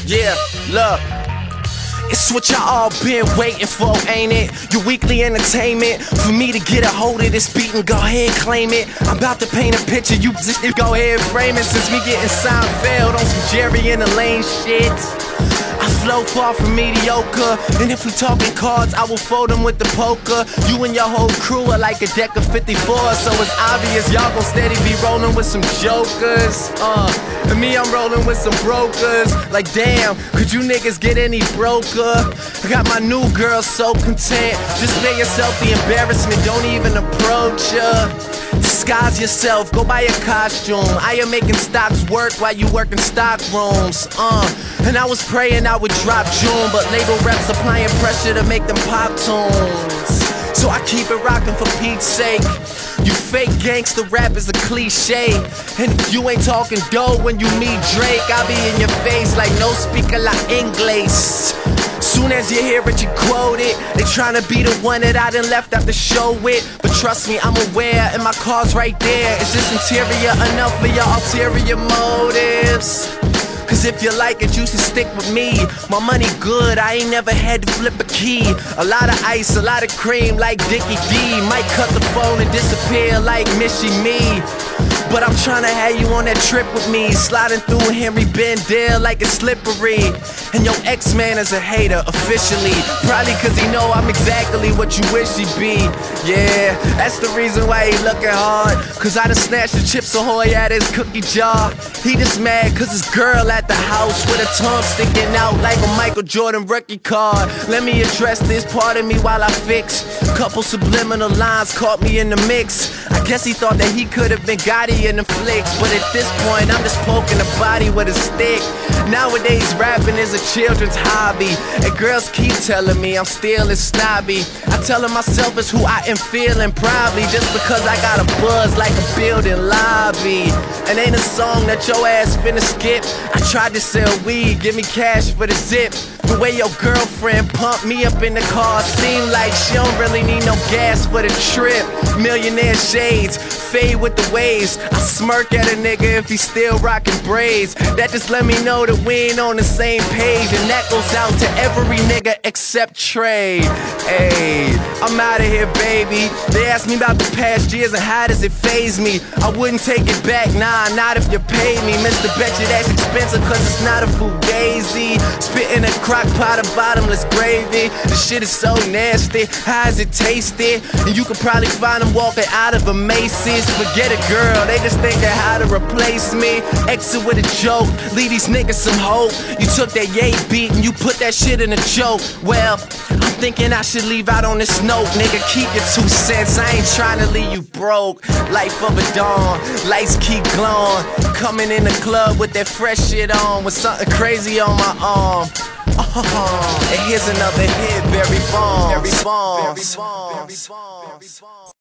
Yeah, look. It's what y'all all been waiting for, ain't it? Your weekly entertainment. For me to get a hold of this beat and go ahead and claim it. I'm about to paint a picture, you just go ahead and frame it. Since we getting Seinfeld on some Jerry in the Lane shit, I flow far from mediocre. And if we talking cards, I will fold them with the poker. You and your whole crew are like a deck of 54, so it's obvious y'all gon' steady be rolling with some jokers. And me, I'm rolling with some brokers. Like damn, could you niggas get any broker? I got my new girl so content. Just spare yourself the embarrassment, don't even approach her. Disguise yourself, go buy a costume. I am making stocks work while you working stock rooms. And I was praying I would drop June, but label reps applying pressure to make them pop tunes. So I keep it rockin' for Pete's sake. You fake gangster rap is a cliche. And if you ain't talking dough when you meet Drake, I'll be in your face like no speaker la English. Soon as you hear it, you quote it. They tryna be the one that I done left out the show with. But trust me, I'm aware, and my car's right there. Is this interior enough for your ulterior motives? Cause if you like it, you should stick with me. My money good, I ain't never had to flip a key. A lot of ice, a lot of cream like Dickie D. Might cut the phone and disappear like Missy Me. But I'm tryna have you on that trip with me. Sliding through Henry Bendel like it's slippery. And your ex-man is a hater, officially. Probably cause he know I'm exactly what you wish he'd be. Yeah, that's the reason why he looking hard. Cause I done snatched the Chips Ahoy out his cookie jar. He just mad cause his girl at the house with her tongue sticking out like a Michael Jordan rookie card. Let me address this part of me while I fix. Couple subliminal lines caught me in the mix. I guess he thought that he could have been Gotti in the flicks, but at this point I'm just poking the body with a stick. Nowadays rapping is a children's hobby, and girls keep telling me I'm still as snobby. I telling myself it's who I am feeling, probably just because I got a buzz like a building lobby. And ain't a song that your ass finna skip. I tried to sell weed, give me cash for the zip. The way your girlfriend pumped me up in the car seemed like she don't really need no gas for the trip. Millionaire shades, fade with the waves. I smirk at a nigga if he still rockin' braids. That just let me know that we ain't on the same page. And that goes out to every nigga except Trey. Ayy, I'm outta here, baby. They asked me about the past years and how does it faze me. I wouldn't take it back, nah, not if you paid me. Mr. Betcha, that's expensive cause it's not a fugazi. Spittin' a crock pot of bottomless gravy. This shit is so nasty, how is it tasted? And you could probably find them walking out of a Macy's. Forget it, girl, they just thinking how to replace me. Exit with a joke, leave these niggas some hope. You took that yay beat and you put that shit in a joke. Well, I'm thinking I should leave out on this note. Nigga, keep your 2 cents, I ain't trying to leave you broke. Life of a dawn, lights keep glowing. Coming in the club with that fresh shit on, with something crazy on my arm. And here's another hit, Barry Bonds.